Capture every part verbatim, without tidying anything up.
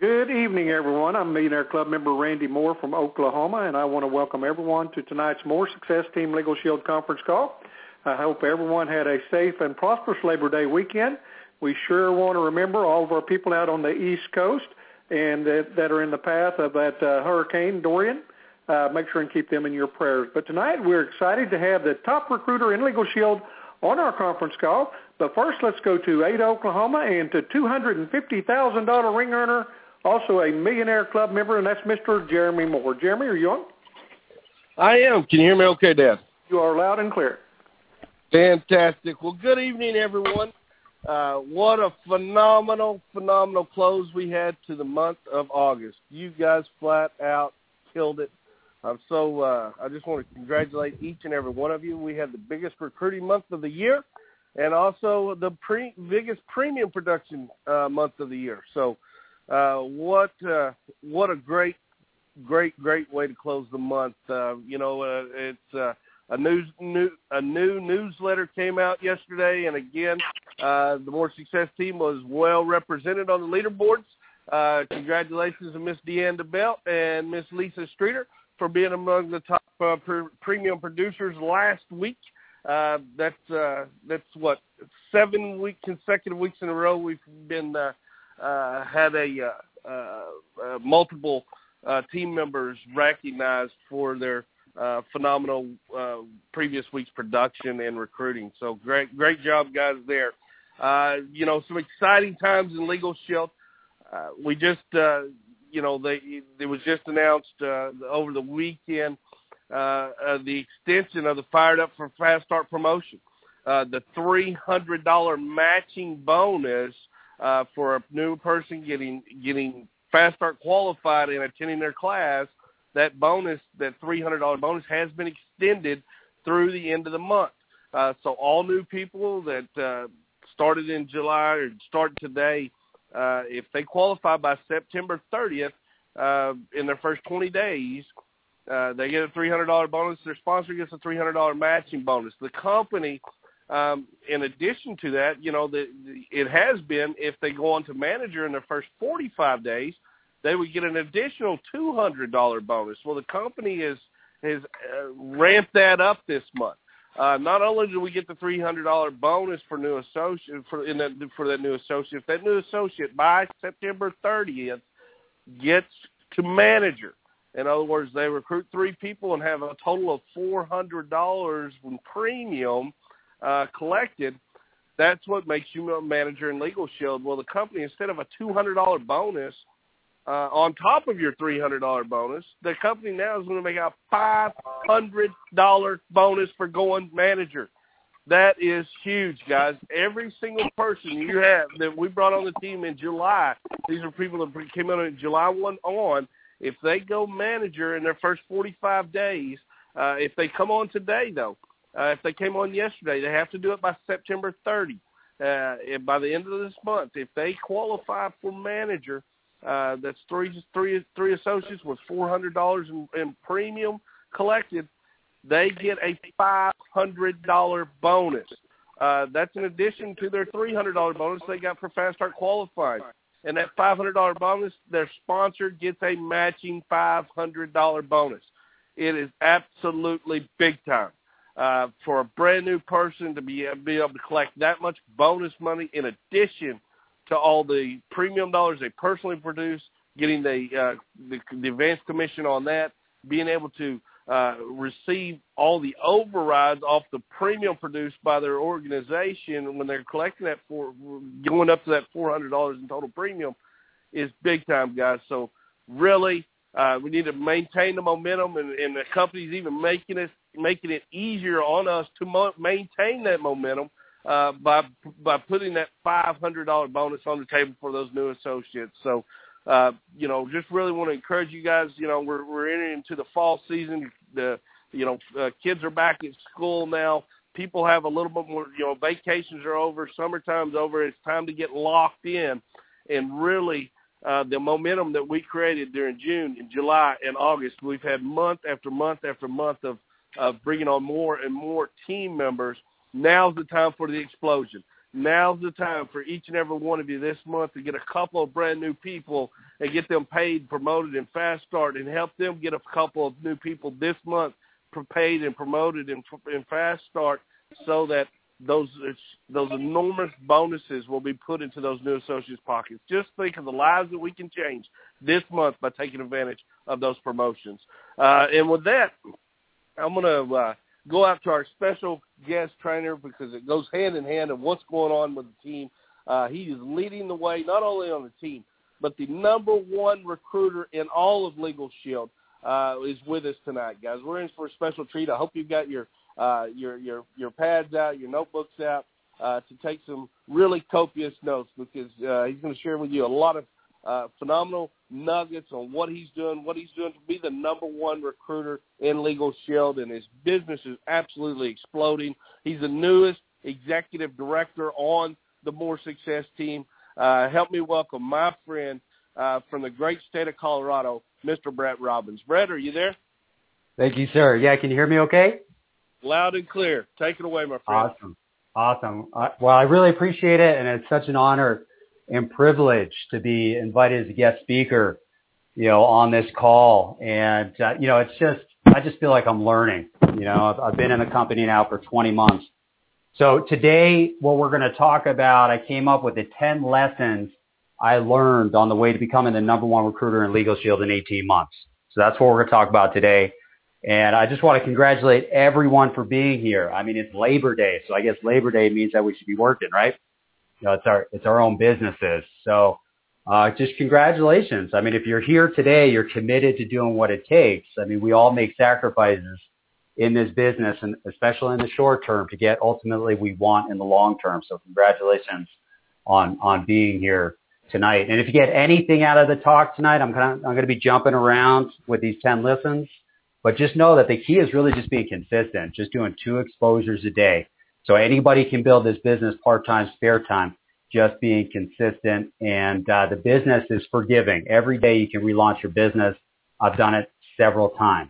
Good evening, everyone. I'm Millionaire Club member Randy Moore from Oklahoma, and I want to welcome everyone to tonight's More Success Team Legal Shield conference call. I hope everyone had a safe and prosperous Labor Day weekend. We sure want to remember all of our people out on the East Coast and that, that are in the path of that uh, Hurricane Dorian. Uh, make sure and keep them in your prayers. But tonight we're excited to have the top recruiter in Legal Shield on our conference call. But first, let's go to Ada, Oklahoma, and to two hundred fifty thousand dollars ring earner, also a Millionaire Club member, and that's Mister Jeremy Moore. Jeremy, are you on? I am. Can you hear me okay, Dad? You are loud and clear. Fantastic. Well, good evening, everyone. Uh, what a phenomenal, phenomenal close we had to the month of August. You guys flat out killed it. I'm so, uh, I just want to congratulate each and every one of you. We had the biggest recruiting month of the year and also the pre- biggest premium production uh, month of the year. So uh, what uh, what a great, great, great way to close the month. Uh, you know, uh, it's uh, a, news, new, a new newsletter came out yesterday, and again, uh, the More Success team was well represented on the leaderboards. Uh, congratulations to Miss Deanne DeBelt and Miss Lisa Streeter for being among the top uh, per, premium producers last week. Uh, that's uh, that's what seven week consecutive weeks in a row we've been uh, uh, had a uh, uh, uh, multiple uh, team members recognized for their uh, phenomenal uh, previous week's production and recruiting. So great great job, guys. There, uh, you know, some exciting times in Legal Shield. Uh, we just uh, you know, they, it was just announced uh, over the weekend uh, uh, the extension of the Fired Up for Fast Start promotion. Uh, the three hundred dollars matching bonus uh, for a new person getting getting Fast Start qualified and attending their class, that bonus, that three hundred dollars bonus has been extended through the end of the month. Uh, so all new people that uh, started in July or started today, Uh, if they qualify by September thirtieth uh, in their first twenty days, uh, they get a three hundred dollars bonus. Their sponsor gets a three hundred dollars matching bonus. The company, um, in addition to that, you know, the, the, it has been if they go on to manager in their first forty-five days, they would get an additional two hundred dollars bonus. Well, the company is, has uh, ramped that up this month. Uh, not only do we get the three hundred dollars bonus for new associate for in that for that new associate, if that new associate by September thirtieth gets to manager, in other words, they recruit three people and have a total of four hundred dollars in premium uh, collected. That's what makes you a manager in Legal Shield. Well, the company, instead of a two hundred dollars bonus Uh, on top of your three hundred dollars bonus, the company now is going to make a five hundred dollars bonus for going manager. That is huge, guys. Every single person you have that we brought on the team in July, these are people that came in on July first on, if they go manager in their first forty-five days, uh, if they come on today, though, uh, if they came on yesterday, they have to do it by September thirtieth. Uh, by the end of this month, if they qualify for manager, Uh, that's three, three, three associates with four hundred dollars in, in premium collected. They get a five hundred dollars bonus. Uh, that's in addition to their three hundred dollars bonus they got for Fast Start qualifying. And that five hundred dollars bonus, their sponsor gets a matching five hundred dollars bonus. It is absolutely big time uh, for a brand new person to be, be able to collect that much bonus money in addition to all the premium dollars they personally produce, getting the, uh, the the advance commission on that, being able to uh, receive all the overrides off the premium produced by their organization when they're collecting that for going up to that four hundred dollars in total premium is big time, guys. So really, uh, we need to maintain the momentum, and, and the company's even making it making it easier on us to mo- maintain that momentum. Uh, by by putting that five hundred dollars bonus on the table for those new associates. So, uh, you know, just really want to encourage you guys. You know, we're we're entering into the fall season. The you know uh, kids are back at school now. People have a little bit more. You know, vacations are over. Summertime's over. It's time to get locked in, and really uh, the momentum that we created during June and July and August. We've had month after month after month of of bringing on more and more team members. Now's the time for the explosion. now's the time for each and every one of you this month to get a couple of brand new people and get them paid, promoted in Fast Start, and help them get a couple of new people this month paid and promoted in, in Fast Start, so that those those enormous bonuses will be put into those new associates' pockets. Just think of the lives that we can change this month by taking advantage of those promotions. Uh, and with that, I'm going to uh, go out to our special guest trainer, because it goes hand in hand of what's going on with the team. Uh, he is leading the way not only on the team, but the number one recruiter in all of Legal Shield uh, is with us tonight, guys. We're in for a special treat. I hope you've got your uh, your your your pads out, your notebooks out uh, to take some really copious notes, because uh, he's going to share with you a lot of uh, phenomenal nuggets on what he's doing, what he's doing to be the number one recruiter in Legal Shield, and his business is absolutely exploding. He's the newest executive director on the More Success team. Uh, help me welcome my friend uh, from the great state of Colorado, Mister Brett Robbins. Brett, are you there? Thank you, sir. Yeah, can you hear me okay? Loud and clear. Take it away, my friend. Awesome. Awesome. Uh, well, I really appreciate it, and it's such an honor and privilege to be invited as a guest speaker, you know, on this call. And, uh, you know, it's just, I just feel like I'm learning. You know, I've, I've been in the company now for twenty months. So today, what we're going to talk about, I came up with the ten lessons I learned on the way to becoming the number one recruiter in Legal Shield in eighteen months. So that's what we're going to talk about today. And I just want to congratulate everyone for being here. I mean, it's Labor Day, so I guess Labor Day means that we should be working, right? You know, it's our, it's our own businesses. So, uh, just congratulations. I mean, if you're here today, you're committed to doing what it takes. I mean, we all make sacrifices in this business, and especially in the short term, to get ultimately we want in the long term. So congratulations on, on being here tonight. And if you get anything out of the talk tonight, I'm kind of, I'm going to be jumping around with these ten lessons, but just know that the key is really just being consistent, just doing two exposures a day. So anybody can build this business part-time, spare time, just being consistent. And uh, the business is forgiving. Every day you can relaunch your business. I've done it several times.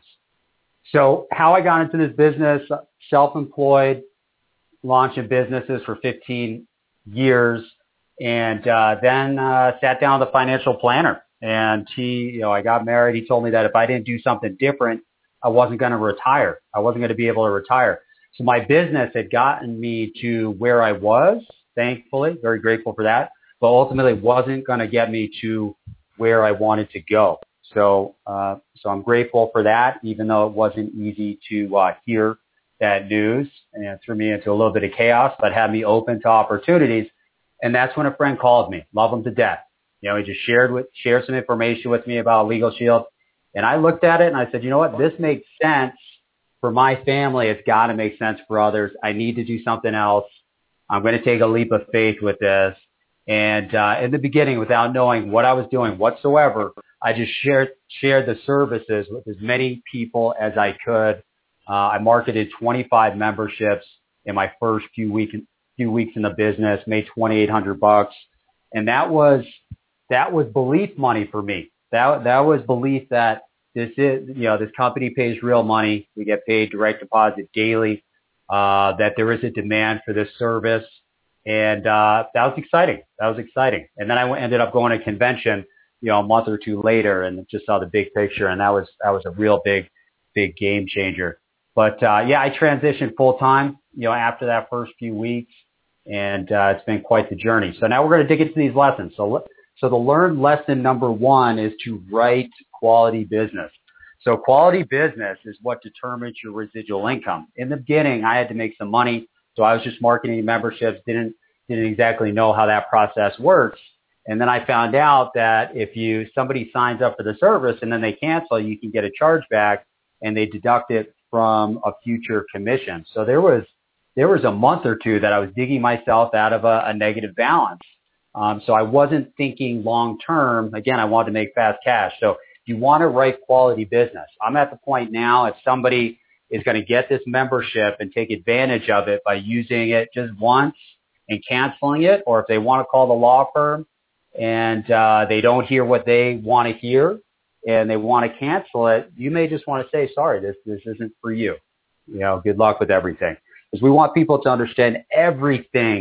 So how I got into this business, self-employed, launching businesses for fifteen years, and uh, then uh, sat down with a financial planner. And he, you know, I got married. He told me that if I didn't do something different, I wasn't going to retire. I wasn't going to be able to retire. So my business had gotten me to where I was, thankfully, very grateful for that, but ultimately wasn't going to get me to where I wanted to go. So, uh, so I'm grateful for that, even though it wasn't easy to uh, hear that news, and it threw me into a little bit of chaos, but had me open to opportunities. And that's when a friend called me. Love him to death. You know, he just shared with, shared some information with me about Legal Shield. And I looked at it and I said, you know what? This makes sense for my family. It's got to make sense for others. I need to do something else. I'm going to take a leap of faith with this. And uh, in the beginning, without knowing what I was doing whatsoever, I just shared shared the services with as many people as I could. Uh, I marketed twenty-five memberships in my first few weeks few weeks in the business, made twenty-eight hundred bucks, and that was that was belief money for me. That that was belief that this is, you know, this company pays real money. We get paid direct deposit daily. Uh, that there is a demand for this service. And, uh, that was exciting. That was exciting. And then I went, ended up going to a convention, you know, a month or two later and just saw the big picture. And that was, that was a real big, big game changer. But, uh, yeah, I transitioned full time, you know, after that first few weeks, and, uh, it's been quite the journey. So now we're going to dig into these lessons. So, so the learned lesson number one is to write quality business. So quality business is what determines your residual income. In the beginning, I had to make some money. So I was just marketing memberships, didn't didn't exactly know how that process works. And then I found out that if you somebody signs up for the service and then they cancel, you can get a chargeback and they deduct it from a future commission. So there was there was a month or two that I was digging myself out of a, a negative balance. Um, so I wasn't thinking long term. Again, I wanted to make fast cash. So if you want to write quality business, I'm at the point now, if somebody is going to get this membership and take advantage of it by using it just once and canceling it, or if they want to call the law firm and uh, they don't hear what they want to hear and they want to cancel it, you may just want to say, sorry, this this isn't for you. You know, good luck with everything. Because we want people to understand everything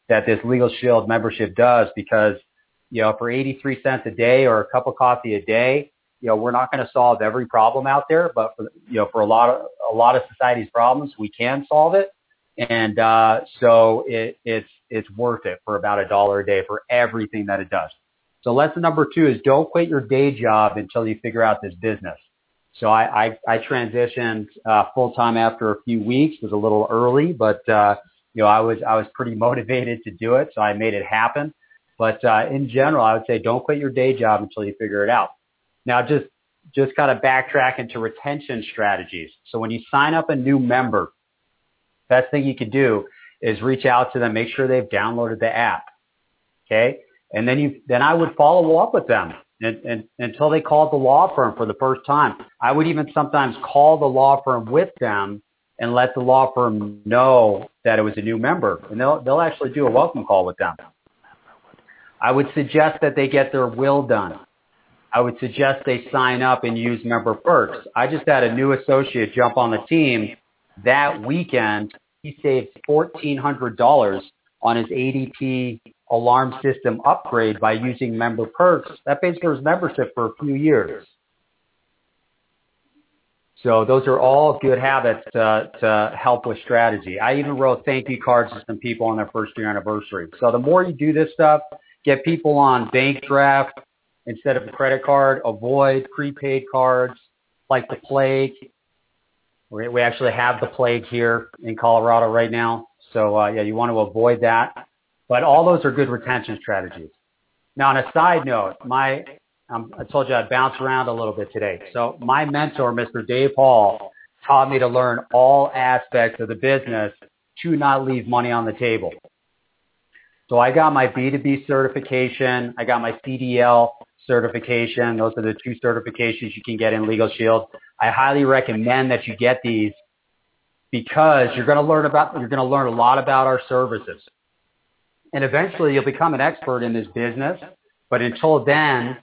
that this Legal Shield membership does, because, you know, for eighty-three cents a day or a cup of coffee a day, you know, we're not going to solve every problem out there, but for, you know, for a lot of, a lot of society's problems, we can solve it. And, uh, so it, it's, it's worth it for about a dollar a day for everything that it does. So lesson number two is don't quit your day job until you figure out this business. So I, I, I transitioned, uh, full time after a few weeks. It was a little early, but, uh, you know, I was, I was pretty motivated to do it. So I made it happen. But, uh, in general, I would say don't quit your day job until you figure it out. Now, just, just kind of backtrack into retention strategies. So when you sign up a new member, best thing you could do is reach out to them, make sure they've downloaded the app. Okay. And then you, then I would follow up with them and, and, until they called the law firm for the first time. I would even sometimes call the law firm with them and let the law firm know that it was a new member, and they'll, they'll actually do a welcome call with them. I would suggest that they get their will done. I would suggest they sign up and use member perks. I just had a new associate jump on the team that weekend. He saved fourteen hundred dollars on his A D T alarm system upgrade by using member perks. That pays for his membership for a few years. So those are all good habits to, to help with strategy. I even wrote thank you cards to some people on their first year anniversary. So the more you do this stuff, get people on bank draft instead of a credit card, avoid prepaid cards like the plague. We, we actually have the plague here in Colorado right now. So, uh, yeah, you want to avoid that. But all those are good retention strategies. Now, on a side note, my um, I told you I'd bounce around a little bit today. So my mentor, Mister Dave Hall, taught me to learn all aspects of the business to not leave money on the table. So I got my B two B certification. I got my C D L certification. Those are the two certifications you can get in Legal Shield. I highly recommend that you get these because you're going to learn about, you're going to learn a lot about our services. And eventually you'll become an expert in this business. But until then,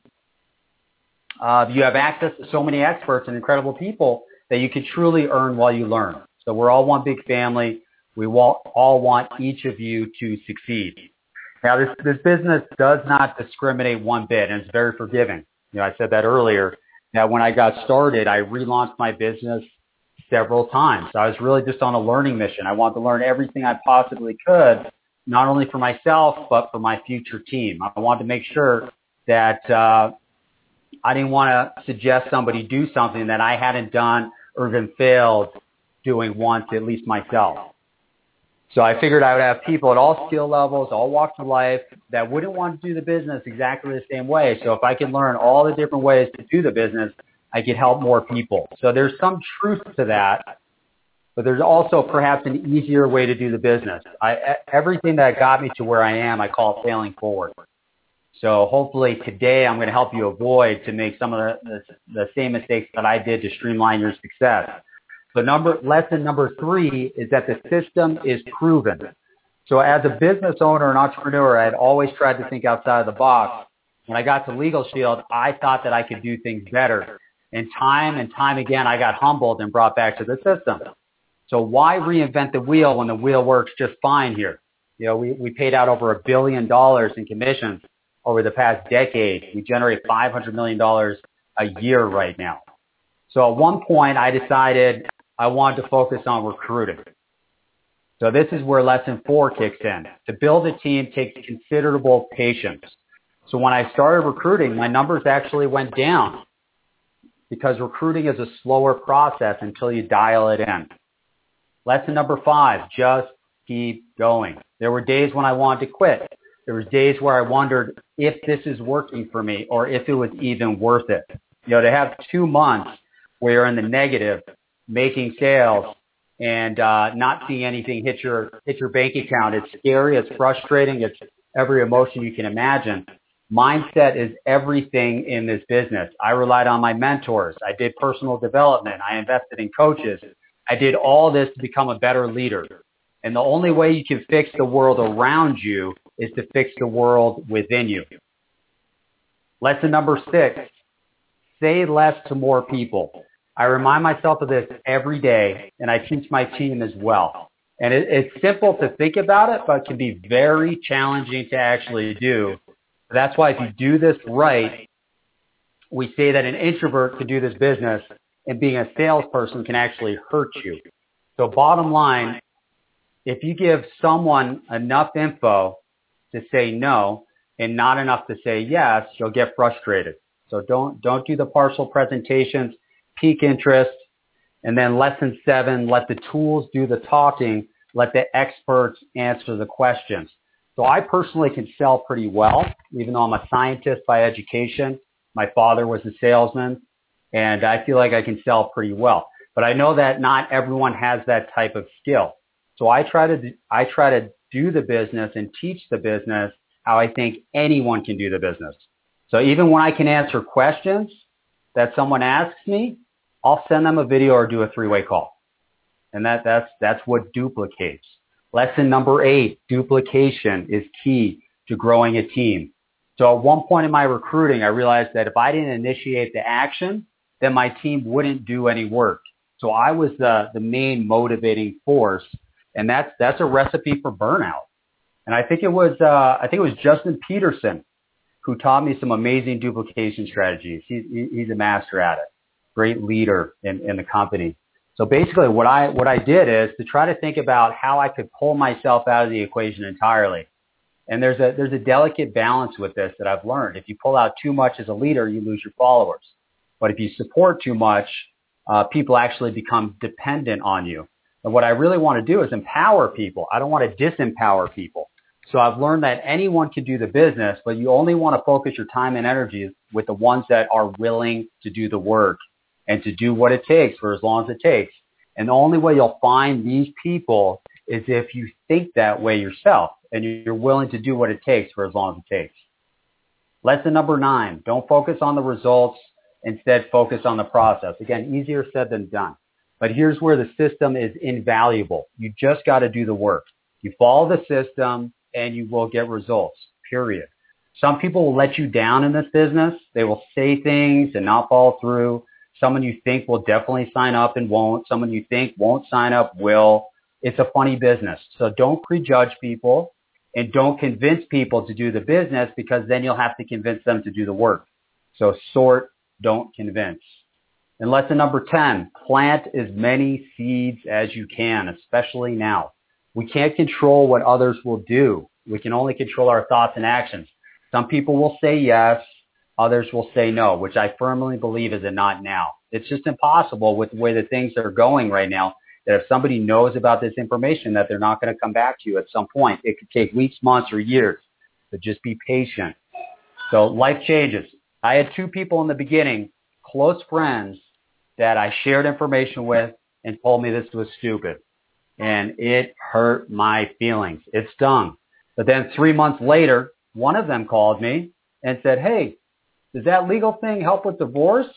uh, you have access to so many experts and incredible people that you can truly earn while you learn. So we're all one big family. We all want each of you to succeed. Now, this, this business does not discriminate one bit, and it's very forgiving. You know, I said that earlier, that when I got started, I relaunched my business several times. So I was really just on a learning mission. I wanted to learn everything I possibly could, not only for myself, but for my future team. I wanted to make sure that uh, I didn't want to suggest somebody do something that I hadn't done or even failed doing once, at least myself. So I figured I would have people at all skill levels, all walks of life, that wouldn't want to do the business exactly the same way. So if I could learn all the different ways to do the business, I could help more people. So there's some truth to that, but there's also perhaps an easier way to do the business. I, everything that got me to where I am, I call it failing forward. So hopefully today I'm going to help you avoid to make some of the, the, the same mistakes that I did to streamline your success. So number, lesson number three is that the system is proven. So as a business owner and entrepreneur, I had always tried to think outside of the box. When I got to Legal Shield, I thought that I could do things better. And time and time again, I got humbled and brought back to the system. So why reinvent the wheel when the wheel works just fine here? You know, we, we paid out over a billion dollars in commissions over the past decade. We generate five hundred million dollars a year right now. So at one point, I decided I wanted to focus on recruiting. So this is where lesson four kicks in. To build a team takes considerable patience. So when I started recruiting, my numbers actually went down because recruiting is a slower process until you dial it in. Lesson number five, just keep going. There were days when I wanted to quit. There was days where I wondered if this is working for me or if it was even worth it. You know, to have two months where you're in the negative, making sales and uh, not seeing anything hit your hit your bank account. It's scary. It's frustrating. It's every emotion you can imagine. Mindset is everything in this business. I relied on my mentors. I did personal development. I invested in coaches. I did all this to become a better leader. And the only way you can fix the world around you is to fix the world within you. Lesson number six, say less to more people. I remind myself of this every day, and I teach my team as well. And it, it's simple to think about it, but can be very challenging to actually do. That's why if you do this right, we say that an introvert could do this business, and being a salesperson can actually hurt you. So bottom line, if you give someone enough info to say no and not enough to say yes, you'll get frustrated. So don't don't do the partial presentations, peak interest. And then lesson seven, let the tools do the talking, let the experts answer the questions. So I personally can sell pretty well, even though I'm a scientist by education. My father was a salesman, and I feel like I can sell pretty well. But I know that not everyone has that type of skill. So I try to I try to do the business and teach the business how I think anyone can do the business. So even when I can answer questions that someone asks me, I'll send them a video or do a three-way call. And that, that's, that's what duplicates. Lesson number eight, duplication is key to growing a team. So at one point in my recruiting, I realized that if I didn't initiate the action, then my team wouldn't do any work. So I was the, the main motivating force. And that's, that's a recipe for burnout. And I think it was, uh, I think it was Justin Peterson who taught me some amazing duplication strategies. He's, he's a master at it. Great leader in, in the company. So basically what I, what I did is to try to think about how I could pull myself out of the equation entirely. And there's a, there's a delicate balance with this that I've learned. If you pull out too much as a leader, you lose your followers. But if you support too much, uh, people actually become dependent on you. And what I really want to do is empower people. I don't want to disempower people. So I've learned that anyone can do the business, but you only want to focus your time and energy with the ones that are willing to do the work and to do what it takes for as long as it takes. And the only way you'll find these people is if you think that way yourself and you're willing to do what it takes for as long as it takes. Lesson number nine, don't focus on the results. Instead, focus on the process. Again, easier said than done. But here's where the system is invaluable. You just got to do the work. You follow the system and you will get results, period. Some people will let you down in this business. They will say things and not follow through. Someone you think will definitely sign up and won't. Someone you think won't sign up will. It's a funny business. So don't prejudge people and don't convince people to do the business because then you'll have to convince them to do the work. So sort, don't convince. And lesson number ten, plant as many seeds as you can, especially now. We can't control what others will do. We can only control our thoughts and actions. Some people will say yes. Others will say no, which I firmly believe is a not now. It's just impossible with the way that things are going right now that if somebody knows about this information that they're not going to come back to you at some point. It could take weeks, months, or years, but just be patient. So life changes. I had two people in the beginning, close friends, that I shared information with and told me this was stupid. And it hurt my feelings. It stung. But then three months later, one of them called me and said, hey, does that legal thing help with divorce?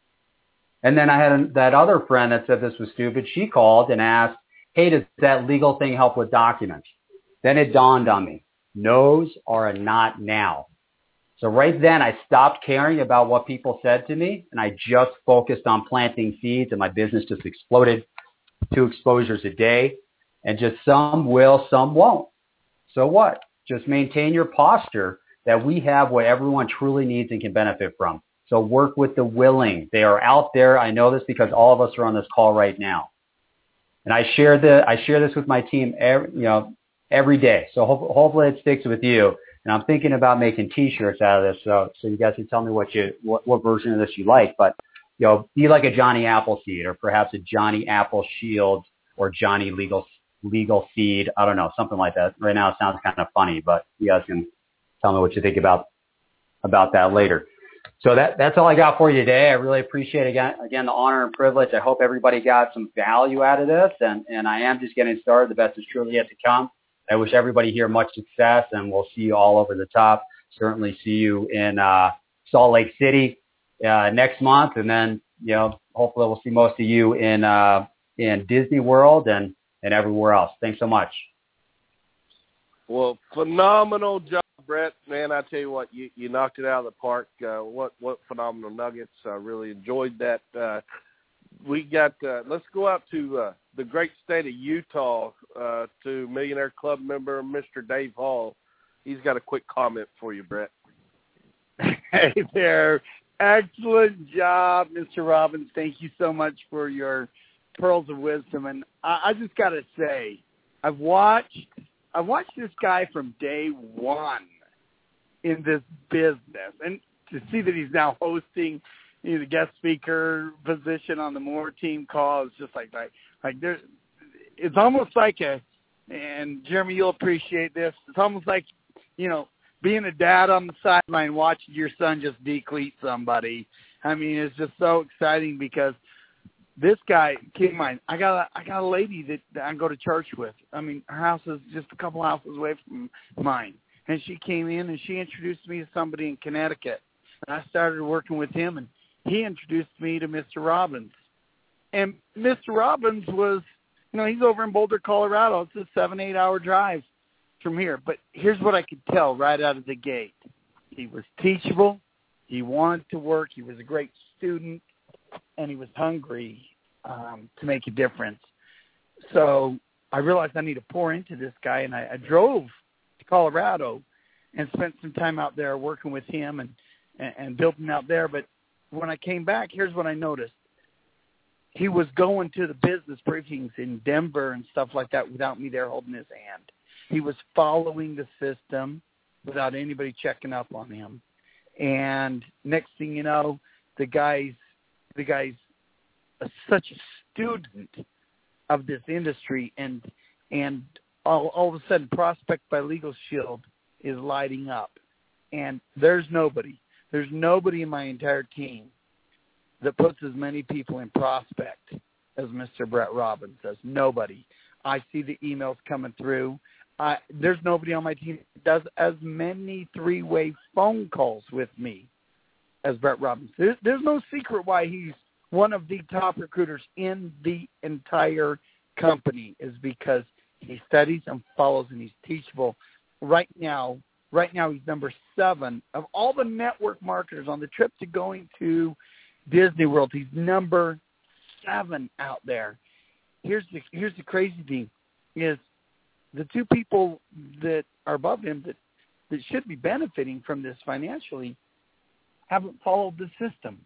And then I had a, that other friend that said this was stupid. She called and asked, hey, does that legal thing help with documents? Then it dawned on me. No's are a not now. So right then I stopped caring about what people said to me and I just focused on planting seeds and my business just exploded. Two exposures a day and just some will, some won't. So what? Just maintain your posture that we have what everyone truly needs and can benefit from. So work with the willing. They are out there. I know this because all of us are on this call right now. And I share the I share this with my team every, you know, every day. So ho- hopefully it sticks with you. And I'm thinking about making T-shirts out of this, so so you guys can tell me what you what, what version of this you like. But you know, be like a Johnny Appleseed, or perhaps a Johnny Apple Shield, or Johnny Legal Legal Seed. I don't know, something like that. Right now it sounds kind of funny, but you guys can tell me what you think about about that later. So that that's all I got for you today. I really appreciate again again the honor and privilege. I hope everybody got some value out of this, and and I am just getting started. The best is truly yet to come. I wish everybody here much success, and we'll see you all over the top. Certainly see you in uh, Salt Lake City uh, next month, and then you know hopefully we'll see most of you in uh, in Disney World and and everywhere else. Thanks so much. Well, phenomenal job, Brett. Man, I tell you what, you, you knocked it out of the park. Uh, what what phenomenal nuggets. I really enjoyed that uh, we got, uh, let's go out to uh, the great state of Utah uh, to Millionaire Club member Mister Dave Hall. He's got a quick comment for you, Brett. Hey there. Excellent job, Mister Robbins. Thank you so much for your pearls of wisdom. And I, I just got to say, I've watched, I've watched this guy from day one in this business. And to see that he's now hosting, you know, the guest speaker position on the Moore team call is just like, like, like there's, it's almost like a, and Jeremy, you'll appreciate this. It's almost like, you know, being a dad on the sideline watching your son just decleat somebody. I mean, it's just so exciting because this guy, keep in mind, I got a, I got a lady that, that I go to church with. I mean, her house is just a couple houses away from mine. And she came in and she introduced me to somebody in Connecticut. And I started working with him, and he introduced me to Mister Robbins. And Mister Robbins was, you know, he's over in Boulder, Colorado. It's a seven, eight-hour drive from here. But here's what I could tell right out of the gate. He was teachable. He wanted to work. He was a great student, and he was hungry um, to make a difference. So I realized I need to pour into this guy, and I, I drove to Colorado and spent some time out there working with him and, and, and building out there. But when I came back, here's what I noticed. He was going to the business briefings in Denver and stuff like that without me there holding his hand. He was following the system without anybody checking up on him. And next thing you know, the guy's the guy's a, such a student of this industry, and and all, all of a sudden, Prospect by Legal Shield is lighting up. And there's nobody, there's nobody in my entire team that puts as many people in Prospect as Mister Brett Robbins does. Nobody. I see the emails coming through. I, there's nobody on my team that does as many three-way phone calls with me as Brett Robbins. There's, there's no secret why he's one of the top recruiters in the entire company, is because he studies and follows and he's teachable. Right now, right now he's number seven of all the network marketers on the trip to going to Disney World. He's number seven out there. Here's the here's the crazy thing is the two people that are above him that, that should be benefiting from this financially haven't followed the system.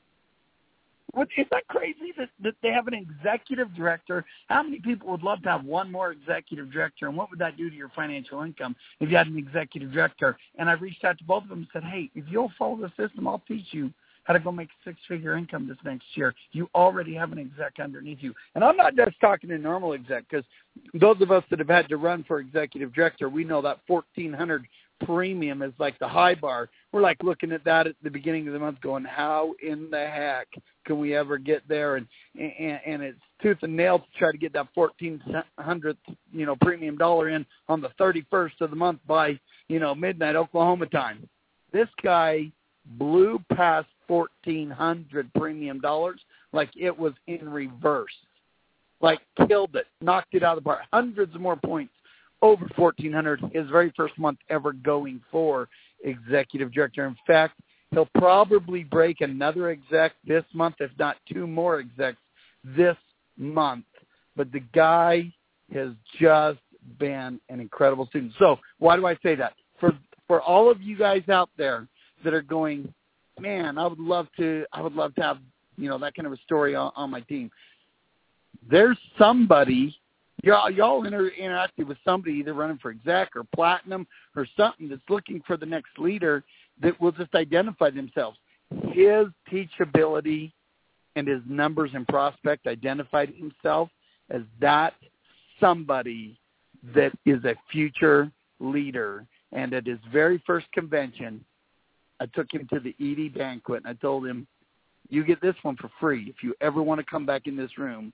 What, is that crazy that, that they have an executive director? How many people would love to have one more executive director, and what would that do to your financial income if you had an executive director? And I reached out to both of them and said, hey, if you'll follow the system, I'll teach you how to go make six-figure income this next year. You already have an exec underneath you. And I'm not just talking a normal exec, because those of us that have had to run for executive director, we know that fourteen hundred dollars premium is like the high bar. We're like looking at that at the beginning of the month going, how in the heck can we ever get there? And and, and it's tooth and nail to try to get that fourteen hundredth, you know, premium dollar in on the thirty-first of the month by, you know, midnight Oklahoma time. This guy blew past fourteen hundred premium dollars like it was in reverse, like killed it, knocked it out of the park, hundreds of more points over fourteen hundred, his very first month ever going for executive director. In fact, he'll probably break another exec this month, if not two more execs this month. But the guy has just been an incredible student. So why do I say that? For for all of you guys out there that are going, man, I would love to, I would love to have, you know, that kind of a story on, on my team. There's somebody, y'all, y'all inter, interacted with somebody either running for exec or platinum or something that's looking for the next leader that will just identify themselves. His teachability and his numbers and prospect identified himself as that somebody that is a future leader. And at his very first convention, I took him to the E D banquet, and I told him, you get this one for free. If you ever want to come back in this room,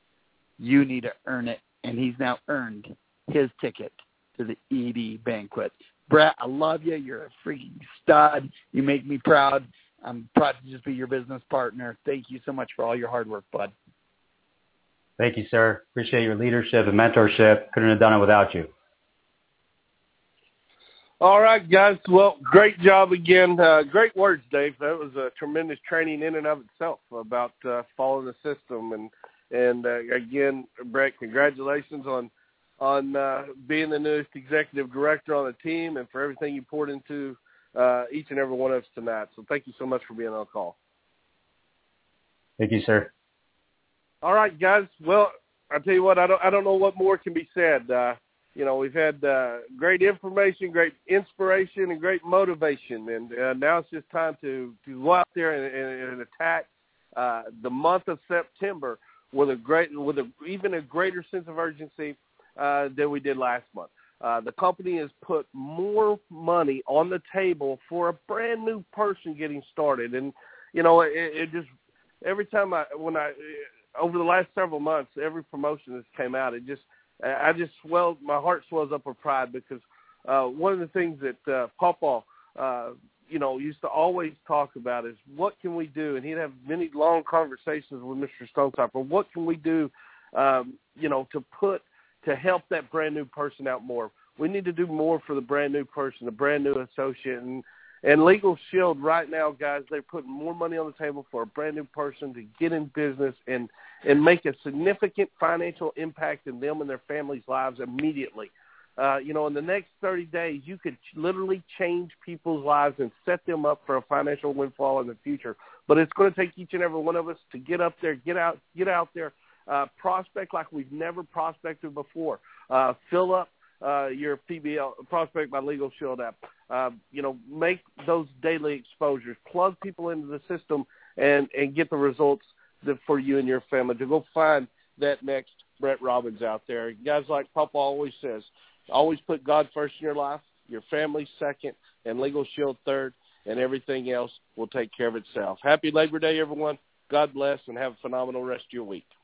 you need to earn it. And he's now earned his ticket to the E D banquet. Brett, I love you. You're a freaking stud. You make me proud. I'm proud to just be your business partner. Thank you so much for all your hard work, bud. Thank you, sir. Appreciate your leadership and mentorship. Couldn't have done it without you. All right, guys. Well, great job again. Uh, great words, Dave. That was a tremendous training in and of itself about uh, following the system. And and uh, again, Brett, congratulations on on uh, being the newest executive director on the team and for everything you poured into uh, each and every one of us tonight. So thank you so much for being on the call. Thank you, sir. All right, guys. Well, I'll tell you what, I don't I don't know what more can be said. Uh, you know, we've had uh, great information, great inspiration, and great motivation. And uh, now it's just time to, to go out there and, and, and attack uh, the month of September with a great, with a, even a greater sense of urgency uh, than we did last month. Uh, the company has put more money on the table for a brand new person getting started. And, you know, it, it just, every time I, when I, over the last several months, every promotion that's came out, it just, I just swelled, my heart swells up with pride because uh, one of the things that uh, Pawpaw, uh, you know, used to always talk about is what can we do? And he'd have many long conversations with Mister Stonetopper. What can we do, um, you know, to put, to help that brand new person out more? We need to do more for the brand new person, the brand new associate. And, and Legal Shield right now, guys, they're putting more money on the table for a brand new person to get in business and, and make a significant financial impact in them and their families' lives immediately. Uh, you know, in the next thirty days, you could literally change people's lives and set them up for a financial windfall in the future. But it's going to take each and every one of us to get up there, get out, get out there, uh, prospect like we've never prospected before. Uh, fill up uh, your P B L, Prospect by Legal Shield app. Uh, you know, make those daily exposures, plug people into the system, and, and get the results that for you and your family to go find that next Brett Robbins out there. Guys like Papa always says, always put God first in your life, your family second, and Legal Shield third, and everything else will take care of itself. Happy Labor Day, everyone. God bless, and have a phenomenal rest of your week.